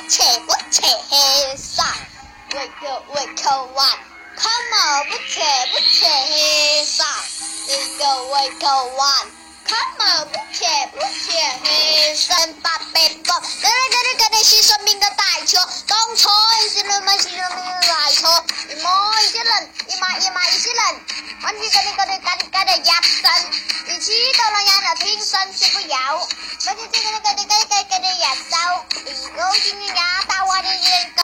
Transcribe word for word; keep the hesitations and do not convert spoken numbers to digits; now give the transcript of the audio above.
切不切黑上，喂个喂个碗，Come on，不切不切黑上，一个喂个碗，Come on，不切不切黑上，八倍棒，跟着跟着跟着牺牲命的带球，刚才一些人们牺牲命的带球，一码一些人，一码一码一些人，玩起跟着跟着跟着跟着压身，一起都能让人听声睡不着，而且这个。